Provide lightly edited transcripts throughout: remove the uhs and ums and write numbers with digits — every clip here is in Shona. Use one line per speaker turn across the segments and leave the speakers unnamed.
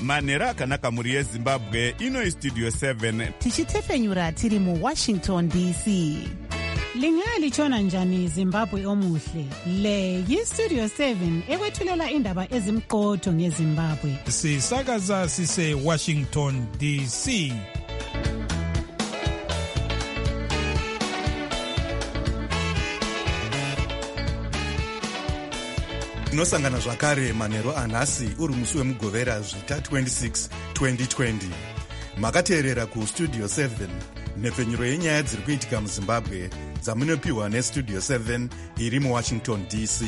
manhero akanaka mhuri yezimbabwe. Ino istudio 7
tichitefenyura tiri muWashington DC.
Lingalitshona njani Zimbabwe omuhle? Le yistudio 7 ekwethulela indaba ezimqotho ngeZimbabwe.
Sisakaza sise Washington DC.
Tinosangana zvakare manhero anhasi uri musi wemugovera zvita 26 2020. Makateerera kustudio 7 nhepfenyuro yenyaya dziri kuitika muZimbabwe dzamunopiwa nestudio 7 iri muWashington DC.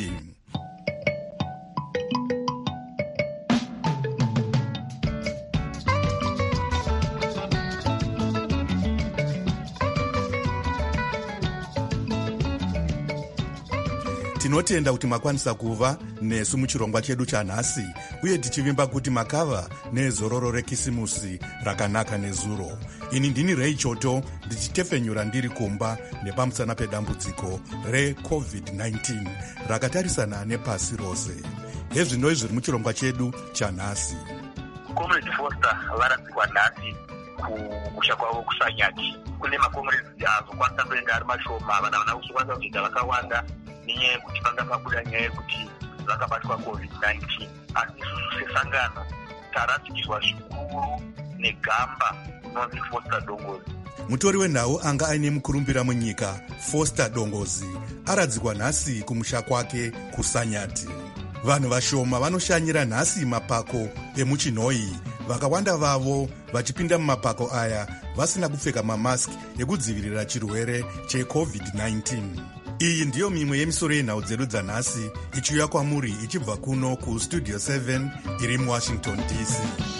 Tinotenda kuti makwanisa kuva nesu muchirongwa chedu chanhasi, uye tichivimba kuti makava nezororo rekisimusi rakanaka nezuro. Ini ndini Ray Choto ndichitefenyura ndiri kumba nepamusana pedambudziko reCovid-19 rakatarisana nepasi rose. Hezvino zviri muchirongwa chedu chanhasi.
Comrade Foster varadzikwa nhasi kumusha kwavo kuSanyati. Kune makomrades azokwanisa kuenda ari mashoma, vana kuzokwanisa kuenda vakawanda nenyaya yekuti panga pabuda nyaya yekuti vakabatwa COVID-19. Asi isusu sesangano tarasikirwa zvikuru negamba inonzi Foster Dongozi.
Mutori wenhau anga aine mukurumbira munyika Foster Dongozi aradzikwa nhasi kumusha kwake kuSanyati. Vanhu vashoma vanoshanyira nhasi mapako emuchinhoi, vakawanda vavo vachipinda mumapako aya vasina kupfeka mamaski ekudzivirira chirwere cheCovid-19. Iyi ndiyo mimwe yemisoro yenhau dzedu dzanhasi ichiuya kwamuri ichibva kuno kustudio 7 iri muWashington DC.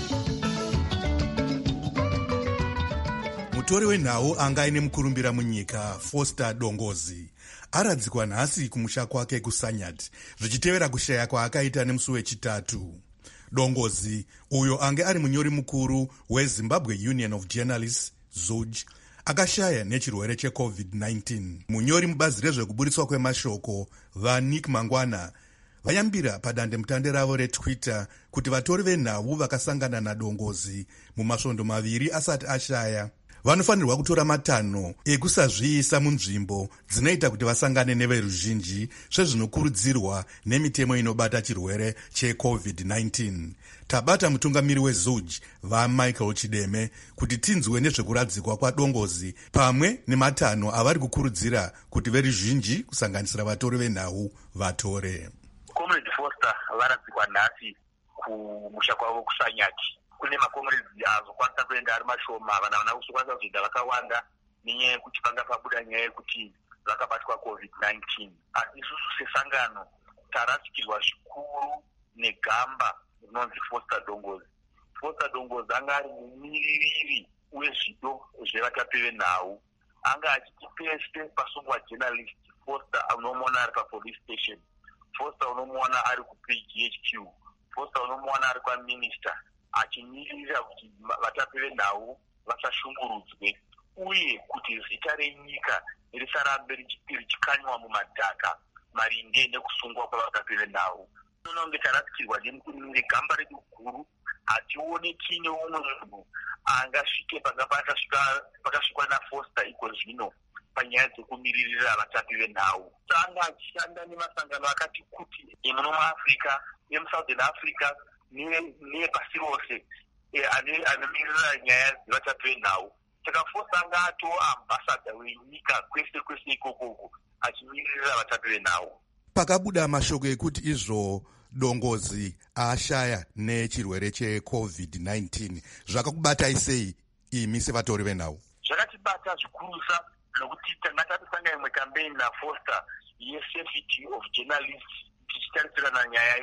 Mutori wenhau anga aine mukurumbira munyika Foster Dongozi aradzikwa nhasi kumusha kwake kuSanyati zvichitevera kushaya kwaakaita nemusi wechitatu. Dongozi, uyo ange ari munyori mukuru weZimbabwe Union of Journalists ZUJ, akashaya nechirwere cheCovid-19. Munyori mubazi rezvekuburitswa kwemashoko vaNick Mangwana vayambira padandemutande ravo reTwitter kuti vatori venhau vakasangana naDongozi mumasvondo maviri asati ashaya vanofanirwa kutora matanho ekusazviisa munzvimbo dzinoita kuti vasangane neveruzhinji sezvinokurudzirwa nemitemo inobata chirwere cheCovid-19. Tabata mutungamiri weZUJ vaMichael Chideme kuti tinzwe nezvekuradzikwa kwaDongozi pamwe nematanho avari kukurudzira kuti veruzhinji kusanganisira vatori venhau vatore.
Comrade Foster varadzikwa nhasi kumusha kwavo kuSanyati. Kune makomrades azokwanisa kuenda ari mashoma, vana kuzokwanisa kuenda vakawanda nenyaya yekuti panga pabuda nyaya yekuti vakabatwa COVID-19. Asi isusu sesangano tarasikirwa zvikuru negamba inonzi Foster Dongozi. Foster Dongozi anga ari mumiririri wezvido zvevatapi venhau. Anga achiti pese pasungwa journalist, Foster unomuona ari papolice station, Foster unomuona ari kuPGHQ, Foster unomuona ari kwaMinister, achimirira kuti vatapi venhau vasashungurudzwe uye kuti zita renyika risarambe richikanywa mumadhaka maringe nekusungwa kwavatapi venhau. Unonge tarasikirwa negamba redu guru, hationeki neumwe munhu angasvike panga pakasvikwa naFoster iko zvino panyaya dzekumiririra vatapi venhau. Anga achishanda nemasangano akati kuti emuno muAfrica, emuSouthern Africa nepasi rose anomirira nyaya dzevatapi venhau. Saka Foster anga atova ambassador wenyika kwese ikoko achimiririra vatapi venhau.
Pakabuda mashoko ekuti izvo Dongozi ashaya nechirwere cheCovid-19, zvakakubatai sei imi sevatori venhau?
Zvakatibata zvikurusa nokuti tanga tatisanga imwe campaign naFoster yeSafety of Journalists tichitarisirana nyaya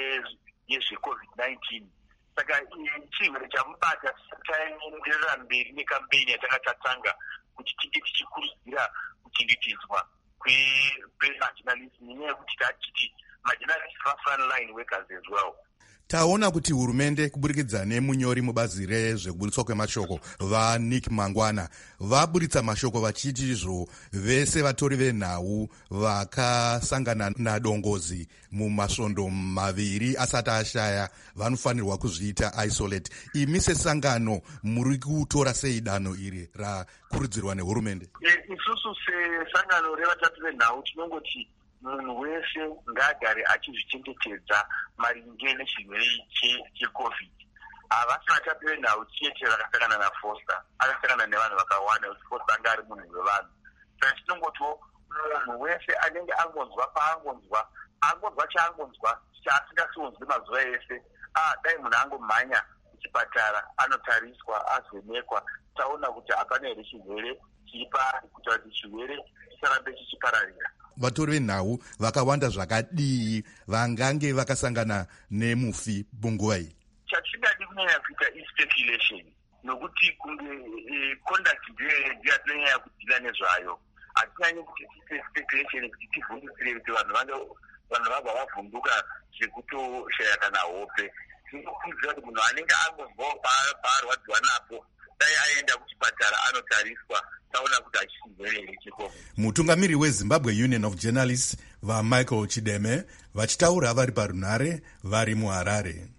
yezveCovid-19. Saka chirwere chamubata taenderera mberi necampaign yatanga tatanga kuti tinge tichikurudzira kuchengetedzwa kwemajournalists nenyaya yekuti tachiti majournalists are frontline workers as well.
Taona kuti hurumende kuburikidza nemunyori mubazi rezvekuburitswa kwemashoko vaNick Mangwana vaburitsa mashoko vachiti izvo vese vatori venhau vakasangana nadongozi mumasvondo maviri asati ashaya vanofanirwa kuzviita isolate. Imi sesangano muri kutora sei danho iri rakurudzirwa nehurumende?
Isusu sesangano revatatu venhau tinongoti munhu wese ngaagare achizvichengetedza maringe nechirwere checovid. Havasi vatatu venhau chete vakasangana naFoster, akasangana nevanhu vakawanda kuti Foster anga ari munhu wevanhu. Saka tinongotiwo munhu wese anenge angonzwa paangonzwa chaangonzwa chaasingasonzwi mazuva ese, dai munhu angomhanya kuchipatara anotariswa azonekwa taona kuti hapana here chirwere chiripa kuita kuti chirwere chisarambe chichipararira.
Vatori venhau vakawanda zvakadii vangange vakasangana nemufi munguva iyi?
Chatisingadi kunyanya kuita speculation nokuti kunge conduct ndeyatinonyanya kudila nezvayo. Hatinyanyi kuti tiite speculation kuti tivhundutsire kuti vanhu vabva vavhunduka zvekutoshaya kana hope. Tinokurudzira kuti munhu anenge angozvawo paarwadziwa napo dai aenda kuchipatara anotariswa taona kuti hachirwere checovid.
Mutungamiri weZimbabwe Union of Journalists vaMichael Chideme vachitaura vari parunhare vari muHarare.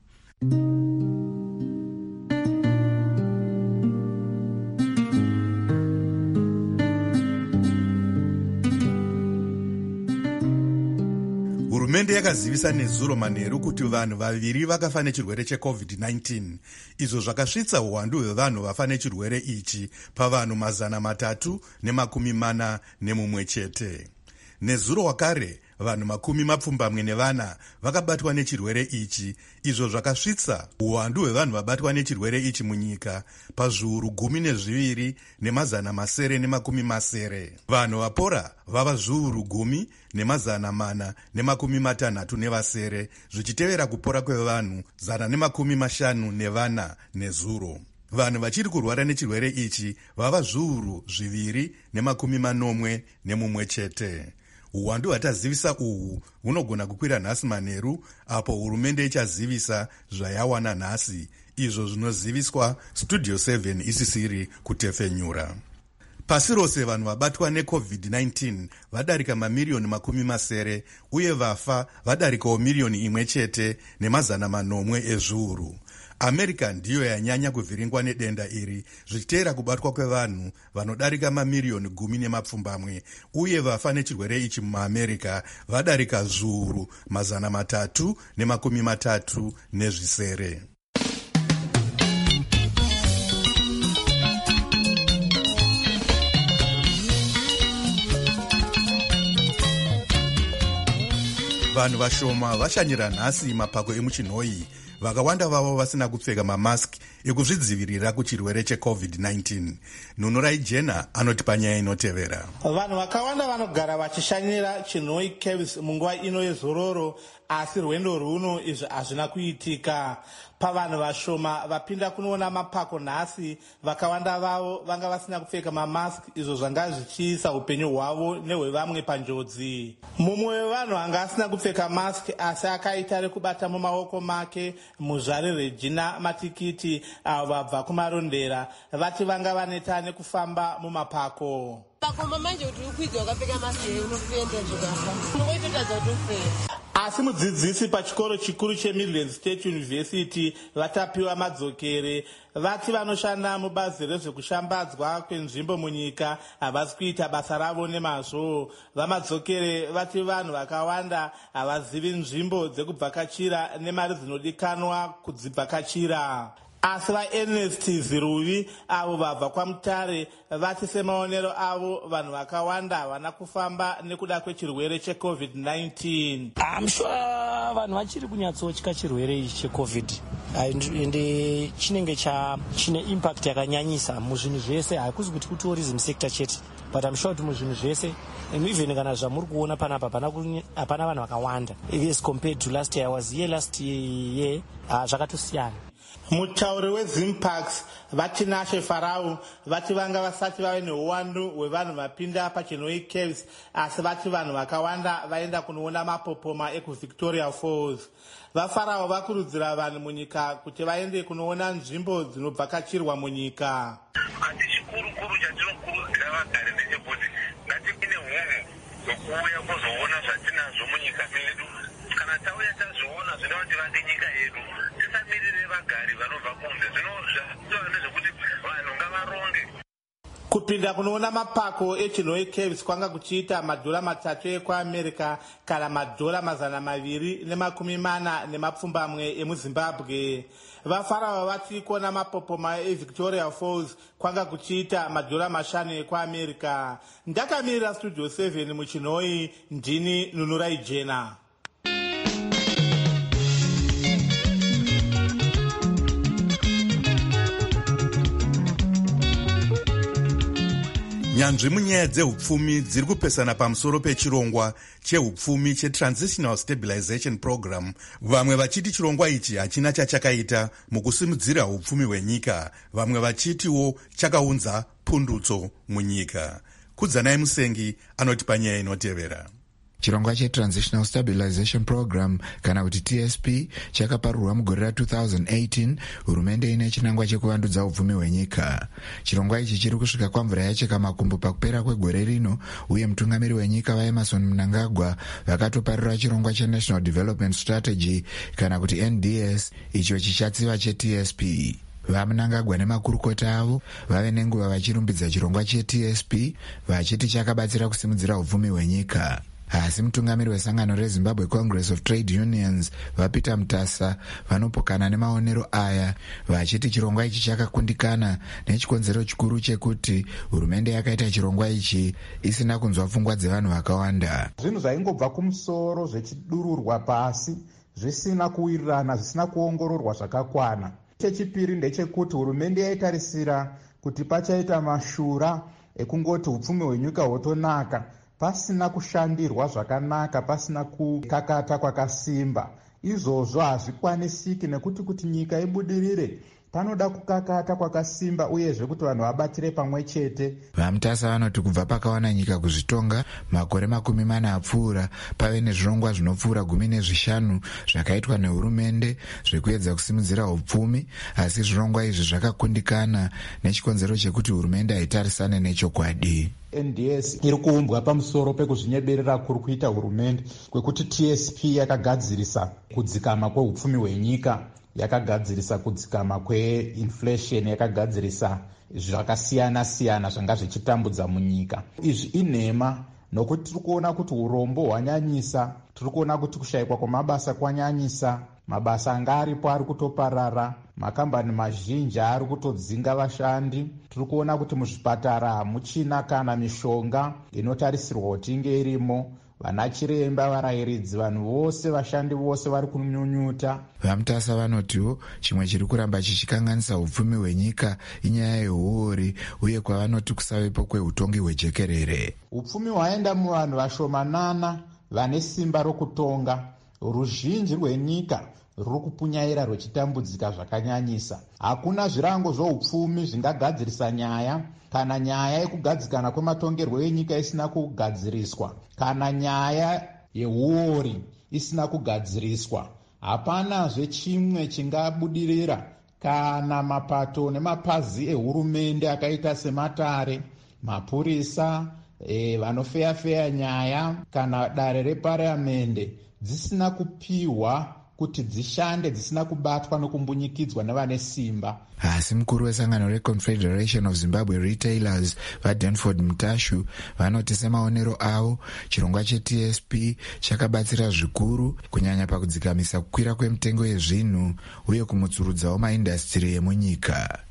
Hurumende yakazivisa nezuro manheru kuti vanhu vaviri vakafa nechirwere cheCovid-19. Izvo zvakasvitsa uwandu hwevanhu vafa nechirwere ichi pavanhu 341 chete. Nezuro wakare vanhu 24 vakabatwa nechirwere ichi, izvo zvakasvitsa uwandu hwevanhu vabatwa nechirwere ichi munyika pazviuru 12,970. Vanhu vapora vava zviuru 10,467 zvichitevera kupora kwevanhu 154 nezuro. Vanhu vachiri kurwara nechirwere ichi vava zviuru 2,041 chete. Uwandu hwatazivisa uhu hunogona kukwira nhasi manheru apo hurumende ichazivisa zvayawana nhasi, izvo zvinoziviswa Studio 7 isisiri kutefenyura. Pasi rose vanhu vabatwa neCovid-19 vadarika mamiriyoni 70 uye vafa vadarikawo miriyoni 1 chete ne800 ezviuru. America ndiyo yanyanya kuvhiringwa nedenda iri zvichitera kubatwa kwevanhu vanodarika mamiriyoni 10 uye vafa nechirwere ichi muAmerica vadarika zviuru 337. Vanhu vashoma vashanyira nhasi mapako emuchinhoi, vakawanda vavo vasina kupfeka mamaski ekuzvidzivirira kuchirwere cheCovid-19. Nunurai Jena anoti panyaya inotevera.
Vanhu vakawanda vanogara vachishanyira chinhoi caves munguva ino yezororo, asi rwendo runo izvi hazvina kuitika. Pavanhu vashoma vapinda kunoona mapako nhasi, vakawanda vavo vanga vasina kupfeka mamaski, izvo zvanga zvichiisa upenyu hwavo nehwevamwe panjodzi. Mumwe wevanhu anga asina kupfeka maski asi akaita rekubata mumaoko make muzvari Regina Matikiti avo vabva kumarondera vati vanga vaneta nekufamba mumapako. Asi mudzidzisi pachikoro chikuru cheMidland State University vatapiwa madzokere. Vati vanoshanda mubazi rezvekushambadzwa kwenzvimbo munyika havasi kuita basa ravo nemazvo. Vamadzokere vati vanhu vakawanda havazivi nzvimbo dzekubvakachira nemari dzinodikanwa kudzibvakachira. Asi vaErnest Ziruvi avo vabva kwaMutare vati semaonero avo vanhu vakawanda havana kufamba nekuda kwechirwere cheCovid-19.
Sure vanhu vachiri kunyatsotya chirwere ichi cheCovid ende chinenge chine impact yakanyanyisa muzvinhu zvese, hakusi kuti kutourism sector chete, but I'm sure kuti muzvinhu zvese, even kana zvamuri kuona panapa hapana vanhu vakawanda as compared to last year. I was here last year, zvakatosiyana.
Mutauri weZimparks vatinashe Farau vati vanga vasati vave neuwandu hwevanhu vapinda paChinoi Caves, asi vati vanhu vakawanda vaenda kunoona mapopoma ekuVictoria Falls. VaFarao vakurudzira vanhu munyika kuti vaende kunoona nzvimbo dzinobvakachirwa munyika.
Asi chikuru chatinokurudzira vagari ndechekuti ngative neunhu hwekuuya kuzoona zvatinazvo munyika medu. Kana tauya tazviona zvinoda kuti vange nyika yedu, tisamirire vagari vanobva kunze. Zvinova nezvekuti vanhu ngavaronge.
Kupinda kunoona mapako eChinoi Caves kwanga kuchiita $3 ekuAmerica kana $240 emuZimbabwe. VaFarao vati kuona mapopoma eVictoria Falls kwanga kuchiita $5 ekuAmerica. Ndakamirira Studio 7 muChinoi, ndini Nunurai Jena.
Nyanzvi munyaya dzeupfumi dziri kupesana pamusoro pechirongwa cheupfumi cheTransitional Stabilization Program, vamwe vachiti chirongwa ichi hachina chachakaita mukusimudzira upfumi hwenyika, vamwe vachitiwo chakaunza pundutso munyika. Kudzanai Musengi anoti panyaya inotevera.
Chirongwa cheTransitional Stabilization Program kana kuti TSP chakaparurwa mugore ra2018. Hurumende ine chinangwa chekuvandudza upfumi hwenyika. Chirongwa ichi chiri kusvika kwamvura yacheka makumbo pakupera kwegore rino, uye mutungamiri wenyika vaEmerson Mnangagwa vakatoparura chirongwa cheNational Development Strategy kana kuti NDS, icho chichatsiva cheTSP. VaMnangagwa nemakurukota avo vave nenguva vachirumbidza chirongwa cheTSP vachiti chakabatsira kusimudzira upfumi hwenyika. Asi mutungamiri wesangano reZimbabwe Congress of Trade Unions vaPeter Mutasa vanopokana nemaonero aya, vachiti chirongwa ichi chakakundikana nechikonzero chikuru chekuti hurumende yakaita chirongwa ichi isina kunzwa pfungwa dzevanhu vakawanda.
Zvinhu zvaingobva kumusoro zvechidururwa pasi, zvisina kuwirirana, zvisina kuongororwa zvakakwana. Chechipiri ndechekuti hurumende yaitarisira kuti pachaita mashura ekungoti upfumi hwenyika hwotonaka, pasina kushandirwa zvakanaka, pasina kukakata kwakasimba. Izvozvo hazvikwanisiki, nekuti kuti nyika ibudirire panoda kukakata kwakasimba, uyezve kuti vanhu vabatire pamwe chete.
VaMutasa vanoti kubva pakawana nyika kuzvitonga makore 40 apfuura, pave nezvirongwa zvinopfuura 15 zvakaitwa nehurumende zvekuedza kusimudzira upfumi, asi zvirongwa izvi zvakakundikana nechikonzero chekuti hurumende haitarisane nechokwadi.
NDS iri kuumbwa pamusoro pekuzvinyeberera kuri kuita hurumende, kwekuti TSP yakagadzirisa kudzikama kweupfumi hwenyika, yakagadzirisa kudzikama kweinflation, yakagadzirisa zvakasiyana-siyana zvanga zvichitambudza munyika. Izvi inhema, nokuti tiri kuona kuti urombo hwanyanyisa, tiri kuona kuti kushayikwa kwamabasa kwanyanyisa, mabasa anga aripo ari kutoparara, makambani mazhinji ari kutodzinga vashandi. Tiri kuona kuti muzvipatara hamuchina kana mishonga inotarisirwa kuti inge irimo. Vana chiremba, varayiridzi, vanhu vose, vashandi vose vari kunyunyuta.
VaMutasa vanotiwo chimwe chiri kuramba chichikanganisa upfumi hwenyika inyaya yehuori, uye kwavanoti kusavepo kweutongi hwejekerere.
Upfumi hwaenda muvanhu vashomanana vane simba rokutonga. Ruzhinji rwenyika ruri kupunyaira rwechitambudzika zvakanyanyisa. Hakuna zvirango zvoupfumi zvingagadzirisa nyaya, kana nyaya yekugadzikana kwematongerwo enyika isina kugadziriswa, kana nyaya yehuori isina kugadziriswa. Hapanazve chimwe chingabudirira kana mapato nemapazi ehurumende akaita sematare, mapurisa, vanofeya nyaya kana dare reparamendi dzisina kupiwa kuti dzishande, dzisina kubatwa nokumbunyikidzwa nevane simba.
Asi mukuru wesangano reConfederation of Zimbabwe Retailers vaDanford Mutashu vanoti semaonero avo chirongwa cheTSP chakabatsira zvikuru kunyanya pakudzikamisa kukwira kwemitengo yezvinhu uye kumutsurudzawo maindastiri emunyika.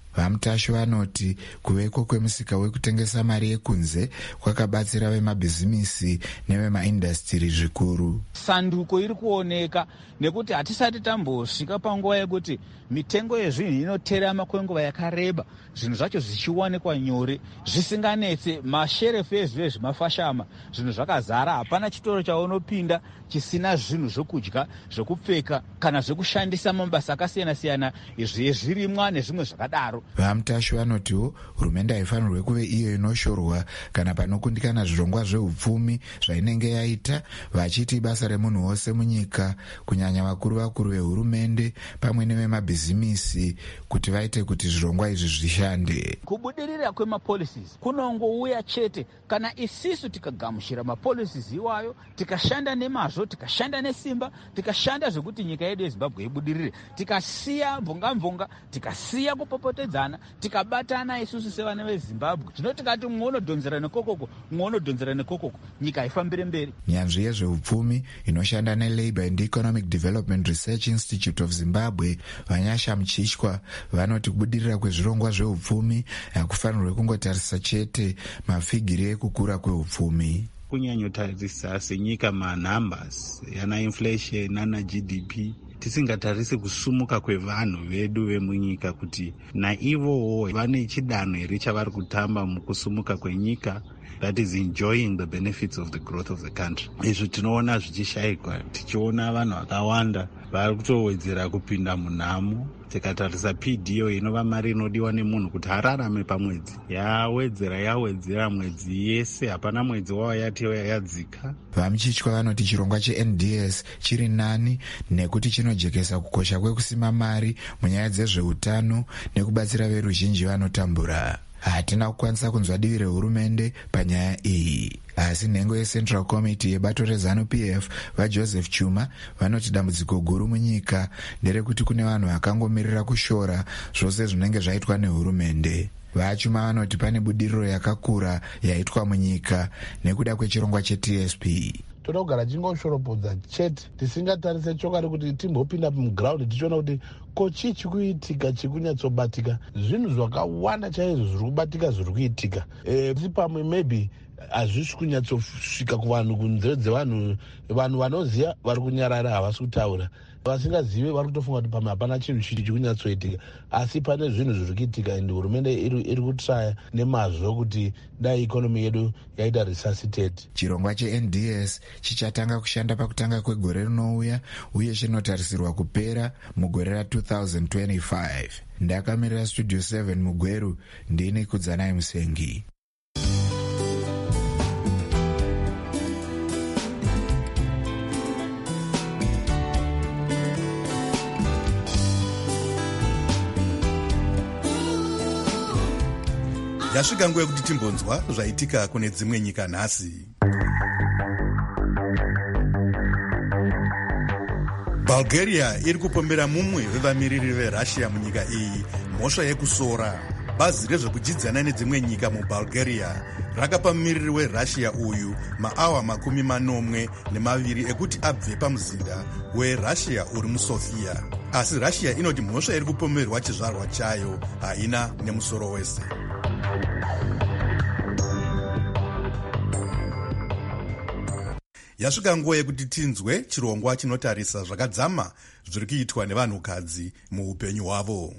Vamutasho vanoti kuveko kwemusika wekutengesa mari yekunze kwakabatsira vemabhizimisi nevemaindastiri zvikuru.
Sanduko iri kuoneka nekuti hatisati tambosvika panguva yekuti mitengo yezvinhu inoterama kwenguva yakareba, zvinhu zvacho zvichiwanikwa nyore zvisinganetse. Masherefu ezvive zvemafashama, zvinhu zvakazara, hapana chitoro chaunopinda chisina zvinhu zvokudya, zvokupfeka kana zvokushandisa mabasa akasiyana-siyana zvirimwa nezvimwe zvakadaro.
Vamutasho vanotiwo hurumende haifanirwe kuve iyo inoshorwa kana panokundikana zvirongwa zveupfumi zvainenge yaita, vachiti basa remunhu wose munyika, kunyanya vakuru vehurumende pamwe nevemabhizimisi, kuti vaite kuti zvirongwa izvi zvishande.
Kubudirira kwemapolicies kunongouya chete kana isisu tikagamushira mapolicies iwayo, tikashanda nemazvo, tikashanda nesimba, tikashanda zvekuti nyika yedu yeZimbabwe ibudirire, tikasiya mvonga-mvonga, tikasiya kupopotedzana, tikabatana isusu sevana veZimbabwe, tikati mumwe unodhonzera nekokoko, mumwe unodhonzera nekokoko, nyika haifambire mberi.
Nyanzvi yezveupfumi inoshanda neLabour and Economic Development Research Institute of Zimbabwe, Vanyasha Mchishwa, vanoti kubudirira kwezvirongwa zveupfumi hakufanirwe kungotarisa chete mafigiri ekukura kweupfumi.
Kunyanyotarisa senyika manumbers yana inflation nana GDP, tisingatarisi kusumuka kwevanhu vedu vemunyika kuti naivowo vane chidanho here chavari kutamba mukusumuka kwenyika, that is enjoying the benefits of the growth of the country. Izvi tinoona zvichishayikwa, tichiona vanhu vakawanda vari kutowedzera kupinda munhamo. Tikatarisa PDO inova mari inodiwa nemunhu kuti ararame pamwedzi, yawedzera mwedzi yese, hapana mwedzi wavo yati yadzika.
Vamuchichwa vanoti chirongwa cheNDS chiri nani nekuti chinojekesa kukosha kwekusima mari munyaya dzezveutano nekubatsira veruzhinji vanotambura. Hatina kukwanisa kunzwa divi rehurumende panyaya iyi, asi nhengo yeCentral Committee yebato reZANU-PF vaJoseph Chuma vanoti dambudziko guru munyika nderekuti kune vanhu vakangomirira kushora zvose zvinenge zvaitwa nehurumende. Vachuma vanoti pane budiriro yakakura yaitwa munyika nekuda kwechirongwa cheTSP.
Toda kugara tingoshoropodza chete, tisingatarise chokwadi kuti timbopinda mugraundi tichiona kuti kochii chikuitika chikunyatsobatika. Zvinhu zvakawanda chaizvo zviri kubatika zviri kuitika. Pamwe maybe hazvisi kunyatsosvika kuvanhu, kunzeve dzevanhu. Vanhu vanoziva vari kunyarara, havasi kutaura. Vasingazive vari kutofunga kuti pamwe hapana chinhu chiri kunyatsoitika, asi pane zvinhu zviri kuitika, ende hurumende iri kutraya nemazvo kuti dai ikonomi yedu yaita resuscitate.
Chirongwa cheNDS chichatanga kushanda pakutanga kwegore rinouya uye chinotarisirwa kupera mugore ra2025. Ndakamirira Studio 7 muGweru, ndini Kudzanai Musengi.
Yasvika nguva yekuti timbonzwa zvaitika kune dzimwe nyika nhasi. Bulgaria iri kupombera mumwe wevamiriri veRussia munyika iyi mhosva yekusora. Bazi rezvekudyidzana nedzimwe nyika muBulgaria rakapa mumiriri weRussia uyu maawa 42 ekuti abve pamuzinda weRussia uri muSofia. Asi Russia inoti mhosva iri kupomberwa chizvarwa chayo haina nemusoro wese. Yasvika nguva yekuti tinzwe chirongwa chinotarisa zvakadzama zviri kuitwa nevanhukadzi muupenyu hwavo.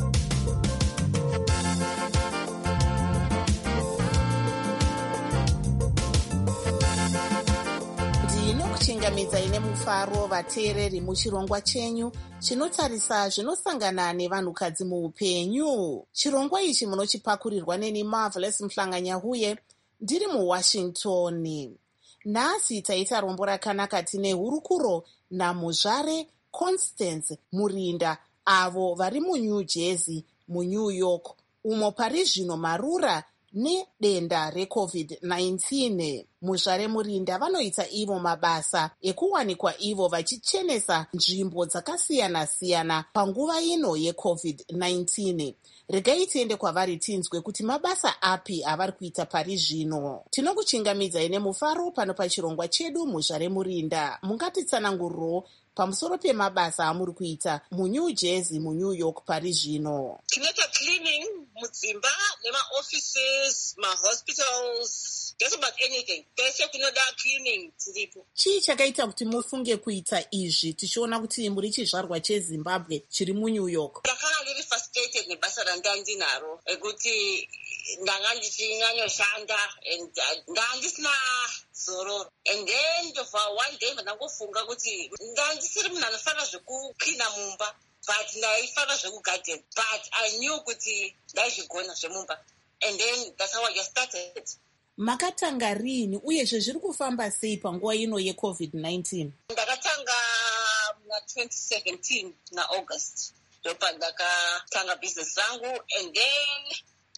Ndinokuchingamidza ine mufaro vateereri muchirongwa chenyu chinotarisa zvinosangana nevanhukadzi muupenyu. Chirongwa ichi munochipakurirwa neni Marvelous Mhlanganyahuye ndiri muWashington. Nhasi taita rombo rakanaka tine hurukuro naMuzvare Constance Murinda avo vari muNew Jersey muNew York, umo pari zvino marura nedenda reCovid-19. muzvare murinda vanoita ivo mabasa ekuwanikwa ivo vachichenesa nzvimbo dzakasiyana-siyana panguva ino yeCovid-19. Regai tiende kwavari tinzwe kuti mabasa api avari kuita pari zvino. Tinokuchingamidzai nemufaro pano pachirongwa chedu muzvare murinda. Mungatitsananguriro pamusoro pemabasa amuri kuita muNew Jersey, muNew York pari zvino.
Tinoita cleaning mudzimba nemaoffices, mahospitals, just about anything. Pese kunoda cleaning tiripo.
Chii chakaita kuti mufunge kuita izvi tichiona kuti muri chizvarwa cheZimbabwe chiri muNew York?
Ndakanga ndiri frustrated nebasa ranga ndinaro ekuti ndanga ndichinyanyoshanda and ndanga ndisina zororo. And then one day ndangofunga kuti ndisiri munhu anofanira zvekucleana mumba, but ndaifanira zvekugarden, but I knew kuti ndaizvigona zvemumba. And then that's how I just started.
Makatanga rini uyezve zviri kufamba sei panguva ino yeCovid-19?
Ndakatanga muna 2017 naAugust ndopa ndakatanga business zangu, and then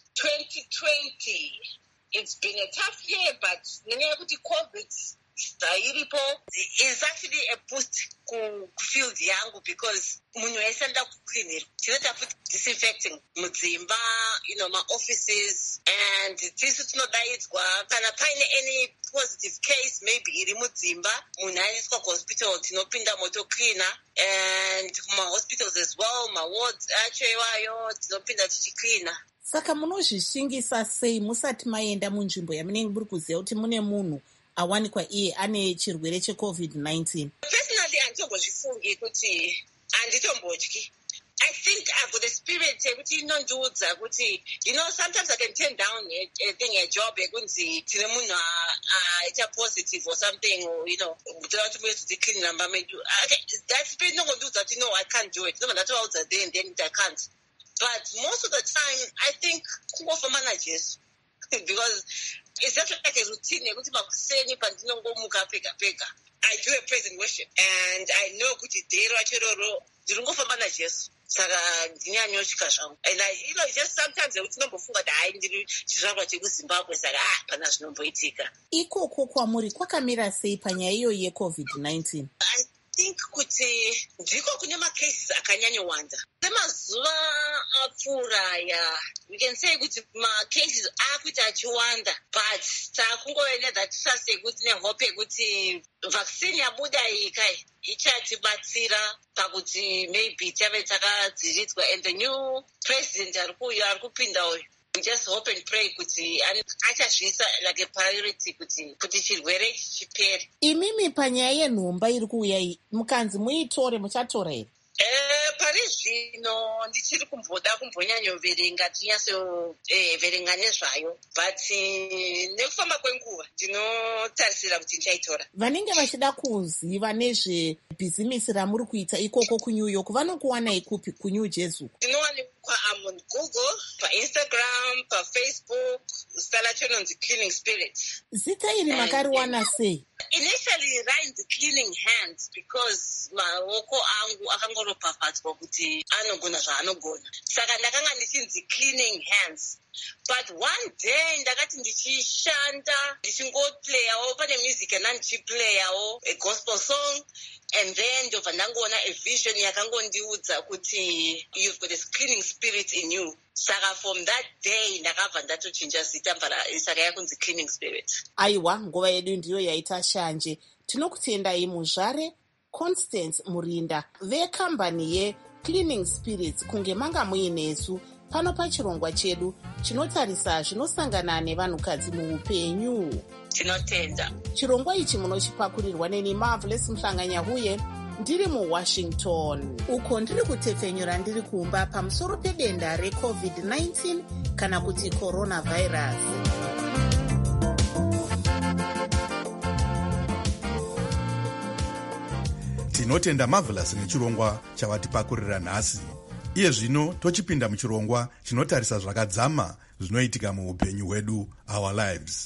2020 it's been a tough year, but nenyaya yekuti COVID iripo is actually a boost kufield yangu because munhu wese nda kucleanira. Tinoita futi disinfecting mudzimba, maoffices, and tisu tinodaidzwa kana paine any positive case maybe iri mudzimba munhu aiswa kuhospital tinopinda moto cleaner, and mahospitals as well, mawards acho iwayo tinopinda tichicleana.
Saka munozvishingisa sei musati maenda munzvimbo yamunenge muri kuziva kuti mune munhu awanikwa iye ane chirwere cheCovid-19?
Personally, handitombozvifungi kuti handitombotyi. I think I've got a spirit yekuti inondiudza kuti, sometimes I can turn down a job yekunzi tine munhu aita positive or something, or, toda kuti muye tidziclean namba medu. That spirit inongondiudza kuti no, I can't do it. Ndobva ndatovaudza then I can't. But most of the time, I think kungofamba naJesu. Because it's just like a routine. I do a praise and worship, and I know kuti dero achiroro ndingofamba naJesu. Saka ndinyanyoshika zvangu. And just sometimes unombofunga kuti hai ndiri chizvarwa chekuZimbabwe, saka pana zvinomboitika.
Ikoko kwamuri kwakamira sei panyaya iyo yeCovid-19?
I think kuti ndiko kune macases akanyanyowanda. Semazuva apfuura, we can say kuti macases akuita achiwanda, but takungovena dhatisase kuti nehope kuti vaccine yabuda ikai ichatibatsira pakuti maybe tave takadziridzwa, and the new president ari kupinda uyu. We just hope and pray kuti achazviisa like a priority kuti chirwere chipere.
Imimi panyaya yenhomba iri kuuya iyi mukanzi muitore, muchatora here?
Pari zvino ndichiri kumbonyanyoverenga tinyatsoverenga nezvayo, but nekufamba kwenguva ndinotarisira kuti ndichaitora.
Vanenge vachida kuziva nezvebhizimisi ramuri kuita ikoko kuNew York vanokuwanai kupi kuNew Jersey?
Ndinowanikwa on Google, paInstagram, paFacebook, zita lacho nonzi Cleaning Spirit.
Zita iri makariwana sei?
Initially rinzi Cleaning Hands because maoko angu akangoropafadzwa kuti anogona zvaanogona, saka ndakanga ndichinzi Cleaning Hands. But one day ndakati ndichishanda ndichingoplayawo pane music yandandichiplayawo a gospel song, and then ndobva ndangoona a vision yakangondiudza kuti you've got a cleaning spirit in you. Saka from that day ndakabva ndatochinja zita saka yakunzi Cleaning Spirit.
Aiwa, nguva yedu ndiyo yaita shanje. Tinokutendai muzvare Constance Murinda vekambani yeCleaning Spirits kunge manga muinesu pano pachirongwa chedu chinotarisa zvinosangana nevanhukadzi muupenyu.
Tinotenda.
Chirongwa ichi munochipakurirwa neni Marvelous Mhlanganyahuye ndiri muWashington, uko ndiri kutepfenyura ndiri kumba pamusoro pedenda reCovid-19 kana kuti coronavirus.
Tinotenda Marvelous nechirongwa chavatipakurira nhasi. Iye zvino tochipinda muchirongwa chinotarisa zvakadzama zvinoitika muupenyu hwedu, our lives.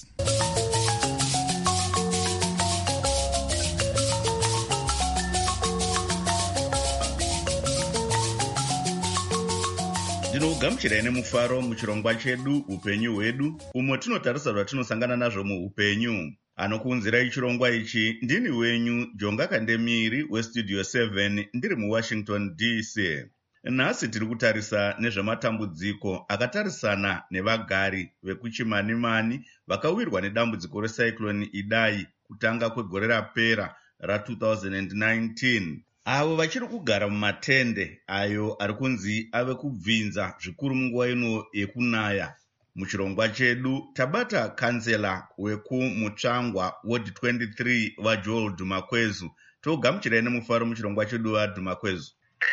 Ndinokugamuchirai nemufaro muchirongwa chedu upenyu hwedu, umo tinotarisa zvatinosangana nazvo muupenyu. Anokuunzirai chirongwa ichi ndini wenyu Jonga Kandemiri weStudio 7 ndiri muWashington DC. Nhasi tiri kutarisa nezvematambudziko akatarisana nevagari vekuChimanimani vakawirwa nedambudziko recyclone Idai kutanga kwegore rapera ra2019. Avo vachiri kugara mumatende ayo ari kunzi ave kubvinza zvikuru munguva ino yekunaya. Muchirongwa chedu tabata kansela wekumutsvangwa Ward 23 vaJoel Dhumakwezu. Togamuchirai nemufaro muchirongwa chedu vaDhumakwezu.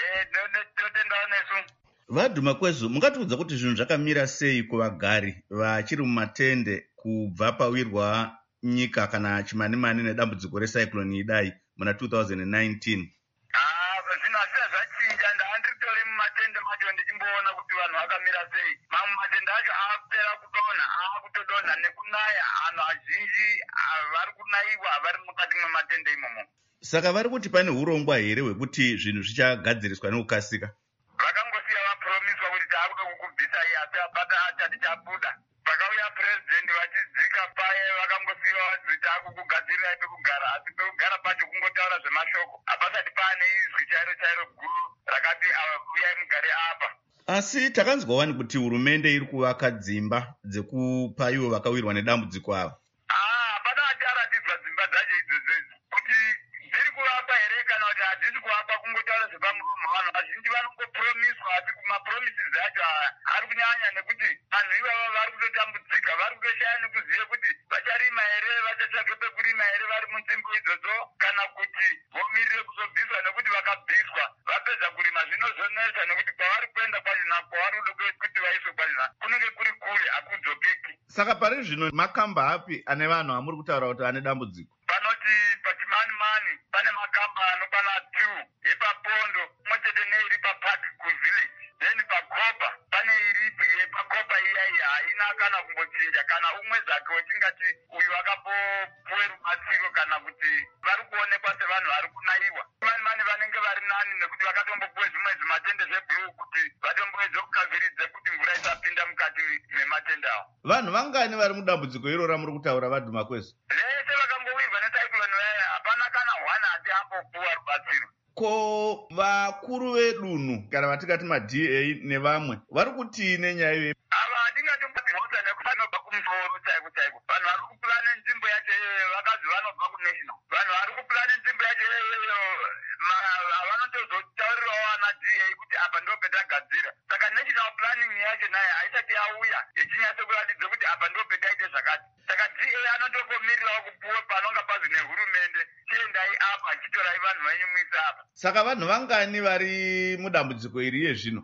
VaDhumakwezu, mungatiudza kuti zvinhu zvakamira sei kuvagari vachiri mumatende kubva pawirwa nyika kana Chimanimani nedambudziko recyclone Idai muna 2019?
Zvinhu hazvina zvachinja. Ndandiritori mumatende macho ndichimboona kuti vanhu vakamira sei. Mamwe matende acho aapera kudonha, aakutodonha nekunaya. Vanhu vazhinji vari kunaiwa vari mukati mematende imomo.
Saka vari kuti pane urongwa here hwekuti zvinhu zvichagadziriswa nekukasika?
Vakangosiya vapromiswa kuti taakuda kukubvisai asi apata achati chabuda. Pakauya purezidendi vachidzika paye vakangosiya vati taakukugadzirirai pekugara, asi pekugara pacho kungotaura zvemashoko. Hapasati paane izwi chairo guru rakati uyai mugare apa.
Asi takanzwawani kuti hurumende iri kuvaka dzimba dzekupa ivo vakawirwa nedambudziko ava.
Hapana acharatidzwa dzimba dzacho idzodzo kuti dziri kuvakwa here kana kuti hadzisi kuvakwa, kungotaura zvepamuromo. Vanhu vazhinji vanongopromiswa asi mapromises acho ari kunyanya nekuti vanhu ivava vari kutotambudzika, vari kutoshaya nekuziva kuti vacharima here, vachatsvage pekurima here vari munzvimbo idzodzo, kana kuti vomirire kuzobviswa nekuti vakabviswa vapedza kurima zvinozonetsa nekuti kwavari kuenda kwachona, kwavari kuda kuti vaiswe kwachona kunenge kuri kure, hakudzokeki.
Saka pari zvino makamba api ane vanhu amuri kutaura kuti ane dambudziko?
Panoti paChimanimani pane makamba anokwana 2, yepaPondo mwechete neiri paPark kuVillage, then paKopa pane iripi yepaKopa iyai haina kana kumbochinja, kana umwe zvake wetingati uyu akapopuwe rubatsiro kana kuti vari kuonekwa sevanhu vari kunaiwa. Chimanimani vanenge vari nani nekuti vakatombopuwe zvimwe zvimatende zveblue kuti vatomboedze kukaviridze kuti mvura isapinda mukati mematende avo.
Vanhu vangani vari mudambudziko irora muri kutaura vaDhumakwezu?
Vese vakangowirwa necyclone vaya hapana kana 1 hati ambopuwa rubatsiro.
Ko vakuru vedunhu kana vatingati maDA nevamwe vari kuti nenyaya iyoyi?
Ava hatingatombodzimota nekuti vanobva kumusoro chaiko chaiko. Vanhu vari kupulane nzvimbo yacho iyoyo vakazi vanobva kunational. Vanhu vari kupulane nzvimbo yacho iyoyo vanotozotaurirawo ana DA kuti apa ndo petagadzira. Saka national planning yacho nayo haisati yauya ichinyatsokuratidza kuti apa ndo petaite zvakati. Saka DA anotongomirirawo kupuwe panonga pazi nehurumende, chiendai apa chitorai vanhu venyu muise apa.
Saka vanhu vangani vari mudambudziko iri iye zvino?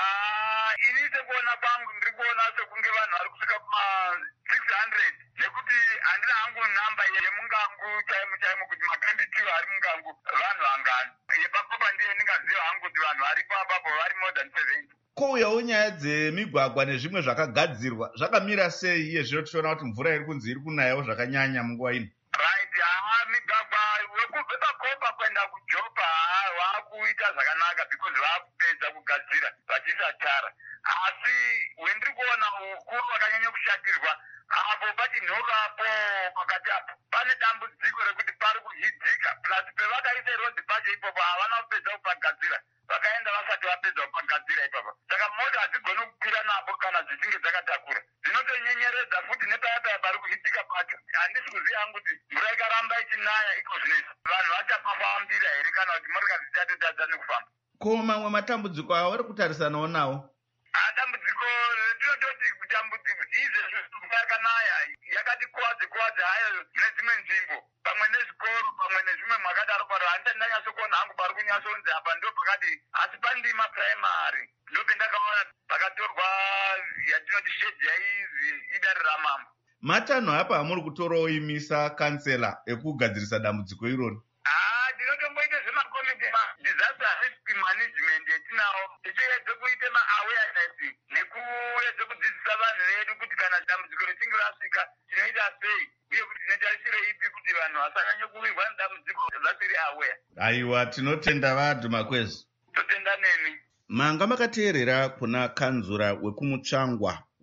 Ini sekuona kwangu ndiri kuona sekunge vanhu vari kusvika kuma600, nekuti handina hangu namba yemungangu chaimo kuti makanditiwo ari mungangu vanhu vangani. Yepakopa ndiye ndingaziva hangu kuti vanhu varipo apapo vari more than 70.
Kouyawo nyaya dzemigwagwa nezvimwe zvakagadzirwa zvakamira sei iye zvino tichiona kuti mvura iri kunzi iri kunayawo zvakanyanya munguva ino?
Right, migwagwa wekubve paKopa kuenda kuJopa waakuita zvakanaka because vaakupedza kugadzira vachiisa tara. Asi wendiri kuona ukuru wakanyanya kushatirwa apo pachinhurapo pakati apo pane dambudziko rekuti pari kuhidzika, plus pevakaisa rodhi pacho ipopo havana kupedza kupagadzira, vakaenda vasati vapedza kupagadzira ipapo. Saka mota hadzigoni kukwira napo kana dzichinge dzakatakura, dzinotonyenyeredza futi nepayapaya pari kuhidzika pacho. Handisi kuziva hangu kuti mvura ikaramba ichinaya iko zvinezvi vanhu vachapafambira here kana kuti motikari dzichatotadza nekufamba.
Ko mamwe matambudziko avo vari kutarisanawo nawo?
Dambudziko tinototi kutambudziko izvezvi mvura yakanaya yakati kuwadze hayo nedzimwe nzvimbo, pamwe nezvikoro, pamwe nezvimwe mwakadaro paro. Handisati ndanyatsokuona hangu pari kunyatsonzi apa ndo pakati, asi pandima primary ndo pendakaona pakatorwa yatinoti shedhi yaizi idare ramambo.
Matanho apa amuri kutorawo imisa kansela ekugadzirisa dambudziko irori?
Ndinotomboite zvemakomiti disaster risk management yetinawo, tichiedze kuite maawareness nekuedze kudzidzisa vanhu vedu kuti kana dambudziko richinge rasvika tinoita sei uye kuti tinotarisire ipi kuti vanhu vasanyanye kuwirwa nedambudziko vasiri aware.
Aiwa, tinotenda vaDhumakwezu.
Totenda nemi.
Manga makateerera kuna kanzura wekumutsvangwa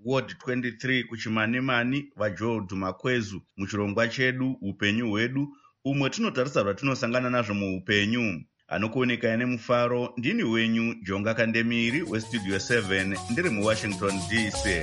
ward 23 kuchimanimani vajoel dhumakwezu muchirongwa chedu upenyu hwedu, umwe tinotarisa zvatinosangana nazvo muupenyu. Anokuonekai nemufaro ndini wenyu Jonga Kandemiri westudio 7 ndiri muWashington DC.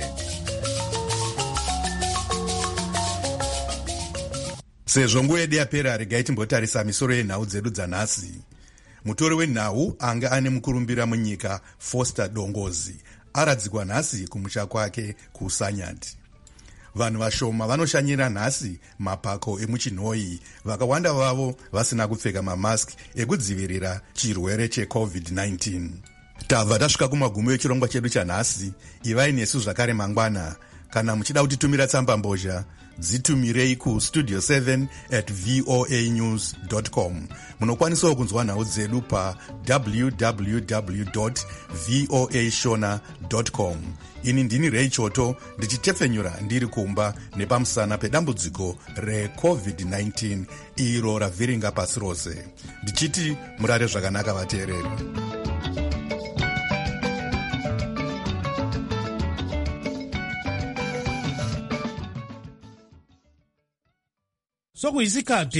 Sezvo nguva yedu yapera, regai timbotarisa misoro yenhau dzedu dzanhasi. Mutori wenhau anga ane mukurumbira munyika Foster Dongozi aradzikwa nhasi kumusha kwake kuSanyati. Vanhu vashoma vanoshanyira nhasi mapako emuchinhoi, vakawanda vavo vasina kupfeka mamaski ekudzivirira chirwere cheCovid-19. Tabva tasvika kumagumo echirongwa chedu chanhasi. Ivai nesu zvakare mangwana. Kana muchida kutitumira tsamba mbozha, dzitumirei kustudio7@voanews.com. Munokwanisawo kunzwa nhau dzedu pa www.voashona.com. Ini ndini Ray Choto ndichitefenyura ndiri kumba nepamusana pedambudziko reCovid-19 iro ravhiringa pasi rose. Ndichiti murare zvakanaka vateereri.
Sokuyisikhathi